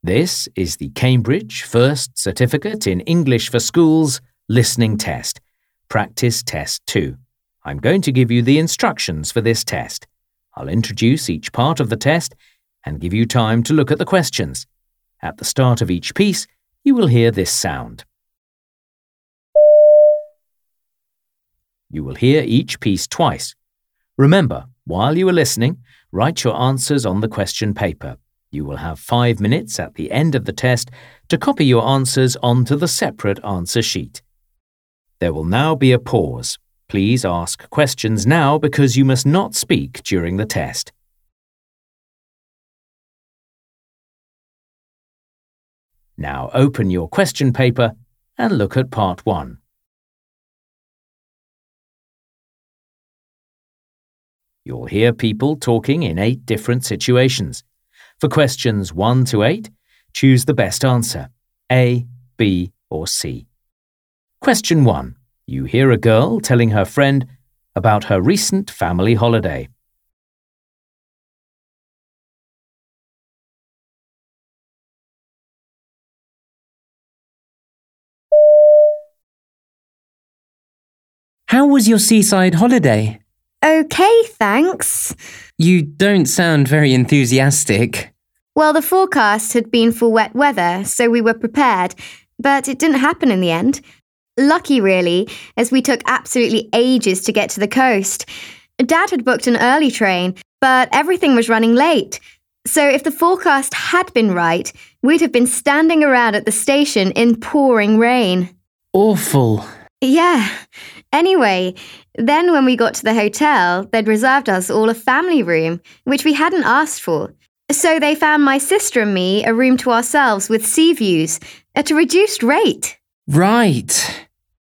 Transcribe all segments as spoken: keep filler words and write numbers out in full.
This is the Cambridge First Certificate in English for Schools Listening Test, Practice Test two. I'm going to give you the instructions for this test. I'll introduce each part of the test and give you time to look at the questions. At the start of each piece, you will hear this sound. You will hear each piece twice. Remember, while you are listening, write your answers on the question paper. You will have five minutes at the end of the test to copy your answers onto the separate answer sheet. There will now be a pause. Please ask questions now because you must not speak during the test. Now open your question paper and look at part one. You'll hear people talking in eight different situations. For questions one to eight, choose the best answer, A, B, or C. Question one. You hear a girl telling her friend about her recent family holiday. How was your seaside holiday? Okay, thanks. You don't sound very enthusiastic. Well, the forecast had been for wet weather, so we were prepared, but it didn't happen in the end. Lucky, really, as we took absolutely ages to get to the coast. Dad had booked an early train, but everything was running late. So if the forecast had been right, we'd have been standing around at the station in pouring rain. Awful. Yeah. Anyway, then when we got to the hotel, they'd reserved us all a family room, which we hadn't asked for. So they found my sister and me a room to ourselves with sea views at a reduced rate. Right.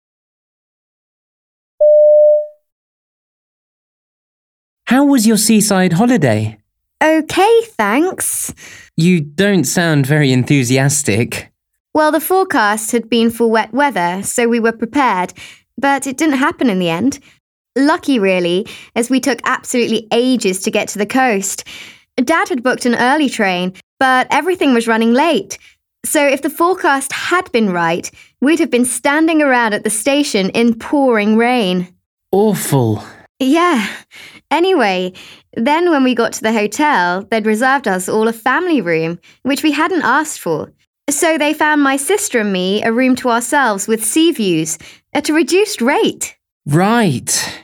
How was your seaside holiday? Okay, thanks. You don't sound very enthusiastic. Well, the forecast had been for wet weather, so we were prepared, but it didn't happen in the end. Lucky, really, as we took absolutely ages to get to the coast. Dad had booked an early train, but everything was running late. So if the forecast had been right, we'd have been standing around at the station in pouring rain. Awful. Yeah. Anyway, then when we got to the hotel, they'd reserved us all a family room, which we hadn't asked for. So they found my sister and me a room to ourselves with sea views at a reduced rate. Right.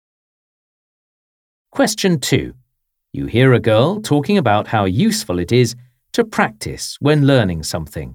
Question two. You hear a girl talking about how useful it is to practice when learning something.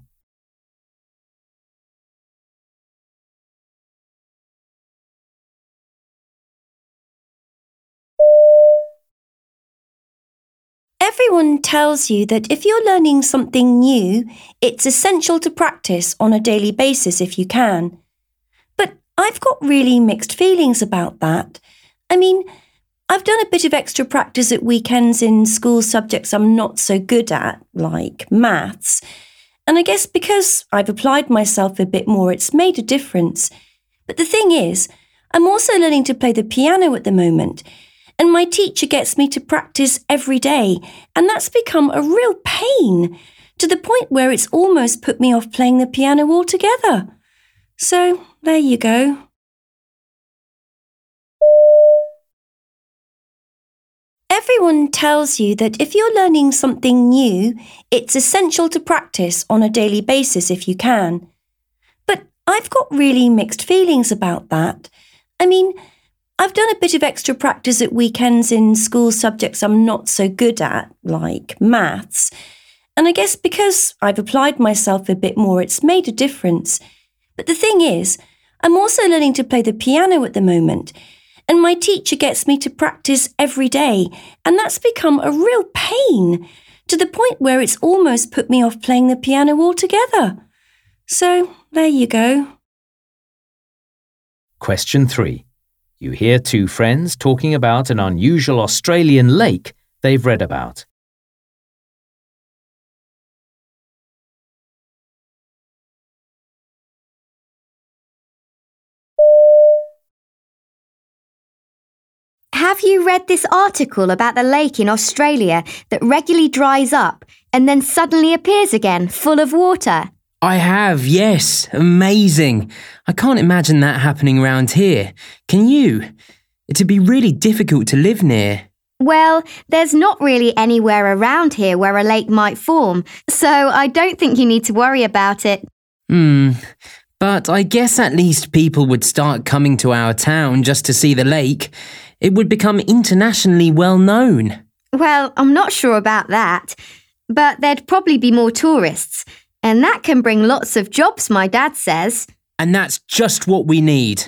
Everyone tells you that if you're learning something new, it's essential to practice on a daily basis if you can. But I've got really mixed feelings about that. I mean, I've done a bit of extra practice at weekends in school subjects I'm not so good at, like maths. And I guess because I've applied myself a bit more, it's made a difference. But the thing is, I'm also learning to play the piano at the moment. And my teacher gets me to practice every day, and that's become a real pain, to the point where it's almost put me off playing the piano altogether. So, there you go. Everyone tells you that if you're learning something new, it's essential to practice on a daily basis if you can. But I've got really mixed feelings about that. I mean, I've done a bit of extra practice at weekends in school subjects I'm not so good at, like maths. And I guess because I've applied myself a bit more, it's made a difference. But the thing is, I'm also learning to play the piano at the moment. And my teacher gets me to practice every day. And that's become a real pain, to the point where it's almost put me off playing the piano altogether. So, there you go. Question three. You hear two friends talking about an unusual Australian lake they've read about. Have you read this article about the lake in Australia that regularly dries up and then suddenly appears again, full of water? I have, yes. Amazing. I can't imagine that happening around here. Can you? It'd be really difficult to live near. Well, there's not really anywhere around here where a lake might form, so I don't think you need to worry about it. Hmm. But I guess at least people would start coming to our town just to see the lake. It would become internationally well known. Well, I'm not sure about that, but there'd probably be more tourists, and that can bring lots of jobs, my dad says. And that's just what we need.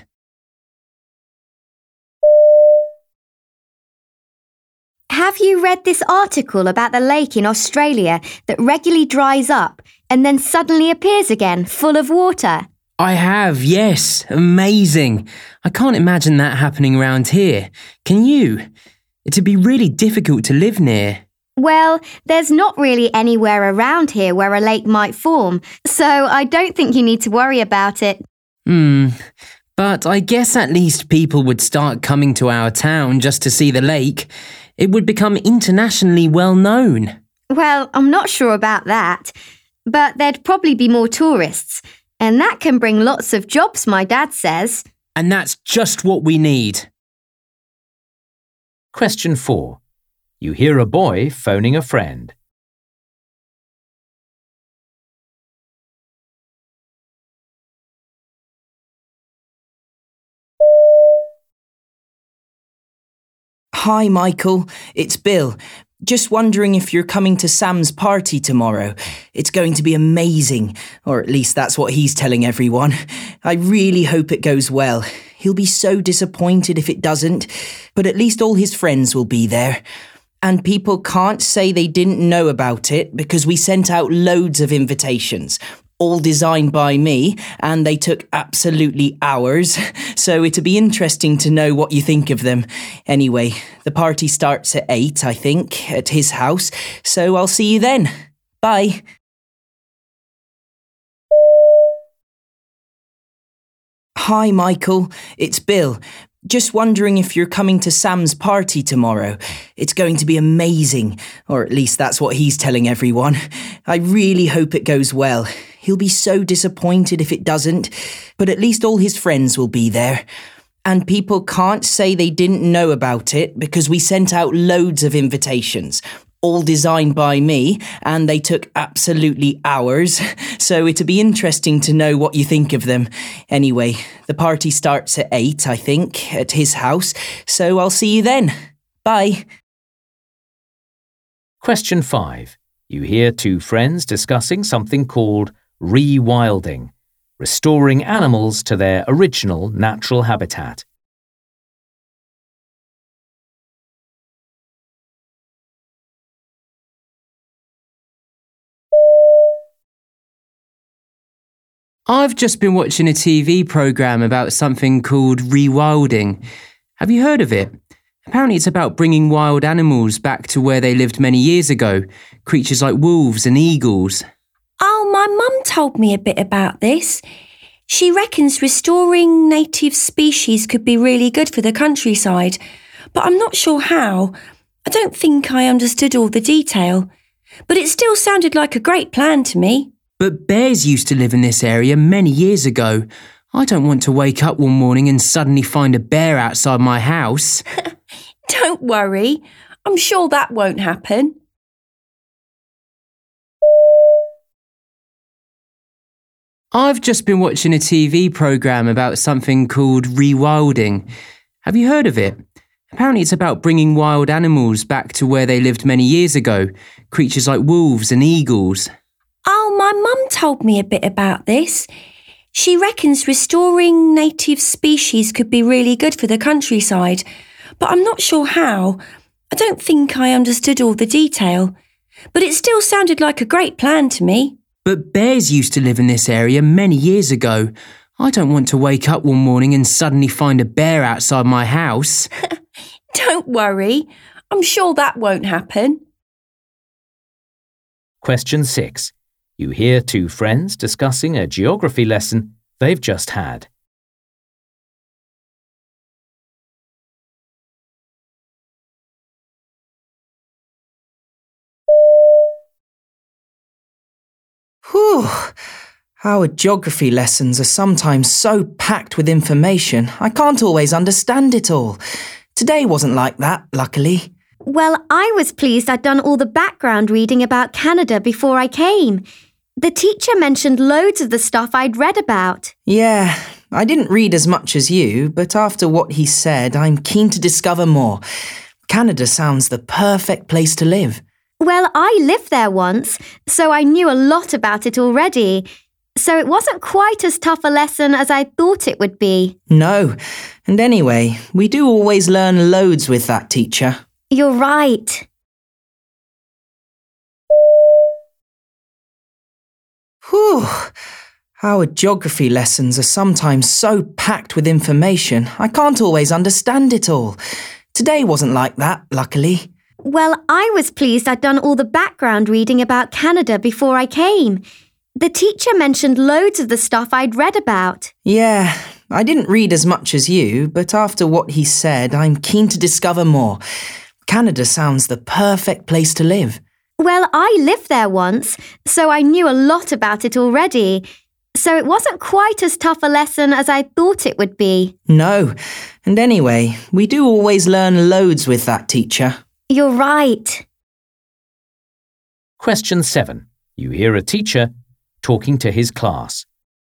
Have you read this article about the lake in Australia that regularly dries up and then suddenly appears again, full of water? I have, yes. Amazing. I can't imagine that happening around here. Can you? It'd be really difficult to live near. Well, there's not really anywhere around here where a lake might form, so I don't think you need to worry about it. Hmm. But I guess at least people would start coming to our town just to see the lake. It would become internationally well known. Well, I'm not sure about that, but there'd probably be more tourists, and that can bring lots of jobs, my dad says. And that's just what we need. Question four. You hear a boy phoning a friend. Hi, Michael. It's Bill. Just wondering if you're coming to Sam's party tomorrow. It's going to be amazing, or at least that's what he's telling everyone. I really hope it goes well. He'll be so disappointed if it doesn't, but at least all his friends will be there. And people can't say they didn't know about it because we sent out loads of invitations, all designed by me, and they took absolutely hours, so it'd be interesting to know what you think of them. Anyway, the party starts at eight, I think, at his house, so I'll see you then. Bye. Hi, Michael. It's Bill. Just wondering if you're coming to Sam's party tomorrow. It's going to be amazing, or at least that's what he's telling everyone. I really hope it goes well. He'll be so disappointed if it doesn't, but at least all his friends will be there. And people can't say they didn't know about it because we sent out loads of invitations, all designed by me, and they took absolutely hours, so it'd be interesting to know what you think of them. Anyway, the party starts at eight, I think, at his house, so I'll see you then. Bye. Question five. You hear two friends discussing something called rewilding, restoring animals to their original natural habitat. I've just been watching a T V programme about something called rewilding. Have you heard of it? Apparently it's about bringing wild animals back to where they lived many years ago, creatures like wolves and eagles. Oh, my mum told me a bit about this. She reckons restoring native species could be really good for the countryside, but I'm not sure how. I don't think I understood all the detail, but it still sounded like a great plan to me. But bears used to live in this area many years ago. I don't want to wake up one morning and suddenly find a bear outside my house. Don't worry, I'm sure that won't happen. I've just been watching a T V programme about something called rewilding. Have you heard of it? Apparently it's about bringing wild animals back to where they lived many years ago, creatures like wolves and eagles. Oh, my mum told me a bit about this. She reckons restoring native species could be really good for the countryside, but I'm not sure how. I don't think I understood all the detail, but it still sounded like a great plan to me. But bears used to live in this area many years ago. I don't want to wake up one morning and suddenly find a bear outside my house. Don't worry, I'm sure that won't happen. Question six. You hear two friends discussing a geography lesson they've just had. Whew. Our geography lessons are sometimes so packed with information, I can't always understand it all. Today wasn't like that, luckily. Well, I was pleased I'd done all the background reading about Canada before I came. The teacher mentioned loads of the stuff I'd read about. Yeah, I didn't read as much as you, but after what he said, I'm keen to discover more. Canada sounds the perfect place to live. Well, I lived there once, so I knew a lot about it already. So it wasn't quite as tough a lesson as I thought it would be. No, and anyway, we do always learn loads with that teacher. You're right. Whew. Our geography lessons are sometimes so packed with information, I can't always understand it all. Today wasn't like that, luckily. Well, I was pleased I'd done all the background reading about Canada before I came. The teacher mentioned loads of the stuff I'd read about. Yeah, I didn't read as much as you, but after what he said, I'm keen to discover more. Canada sounds the perfect place to live. Well, I lived there once, so I knew a lot about it already. So it wasn't quite as tough a lesson as I thought it would be. No, and anyway, we do always learn loads with that teacher. You're right. Question seven. You hear a teacher talking to his class.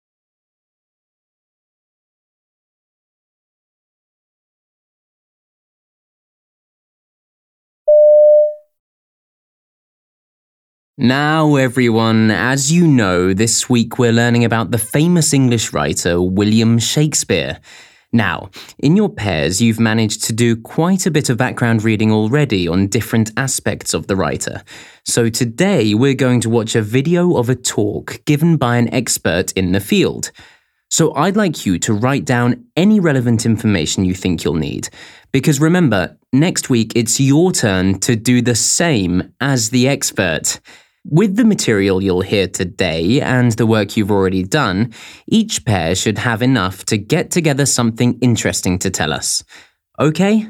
Now, everyone, as you know, this week we're learning about the famous English writer William Shakespeare. Now, in your pairs, you've managed to do quite a bit of background reading already on different aspects of the writer. So today we're going to watch a video of a talk given by an expert in the field. So I'd like you to write down any relevant information you think you'll need. Because remember, next week it's your turn to do the same as the expert. With the material you'll hear today and the work you've already done, each pair should have enough to get together something interesting to tell us. Okay?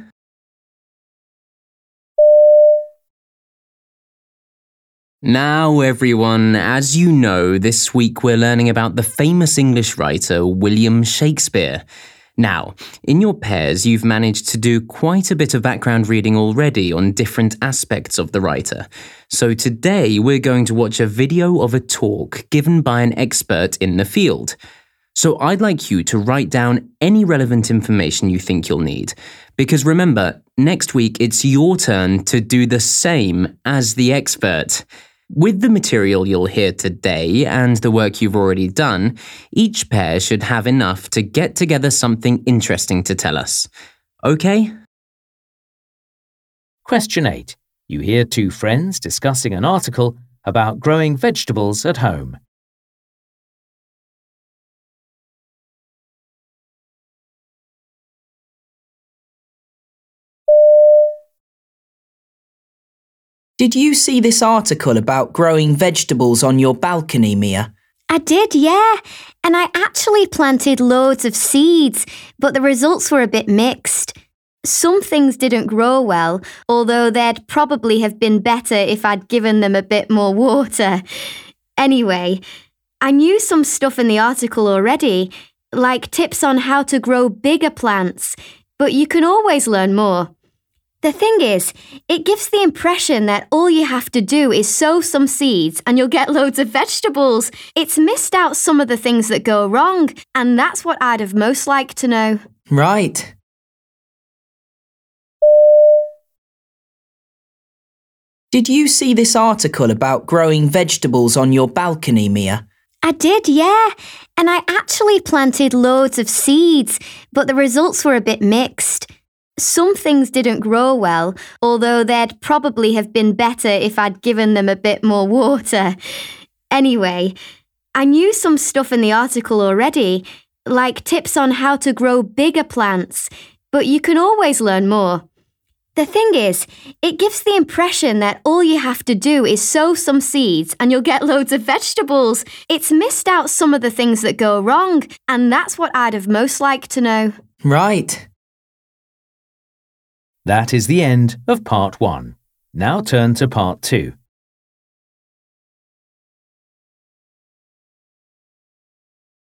Now, everyone, as you know, this week we're learning about the famous English writer William Shakespeare. Now, in your pairs, you've managed to do quite a bit of background reading already on different aspects of the writer. So today we're going to watch a video of a talk given by an expert in the field. So I'd like you to write down any relevant information you think you'll need. Because remember, next week it's your turn to do the same as the expert. With the material you'll hear today and the work you've already done, each pair should have enough to get together something interesting to tell us. Okay? Question eight. You hear two friends discussing an article about growing vegetables at home. Did you see this article about growing vegetables on your balcony, Mia? I did, yeah. And I actually planted loads of seeds, but the results were a bit mixed. Some things didn't grow well, although they'd probably have been better if I'd given them a bit more water. Anyway, I knew some stuff in the article already, like tips on how to grow bigger plants, but you can always learn more. The thing is, it gives the impression that all you have to do is sow some seeds and you'll get loads of vegetables. It's missed out some of the things that go wrong, and that's what I'd have most liked to know. Right. Did you see this article about growing vegetables on your balcony, Mia? I did, yeah. And I actually planted loads of seeds, but the results were a bit mixed. Some things didn't grow well, although they'd probably have been better if I'd given them a bit more water. Anyway, I knew some stuff in the article already, like tips on how to grow bigger plants, but you can always learn more. The thing is, it gives the impression that all you have to do is sow some seeds and you'll get loads of vegetables. It's missed out some of the things that go wrong, and that's what I'd have most liked to know. Right. That is the end of part one. Now turn to part two.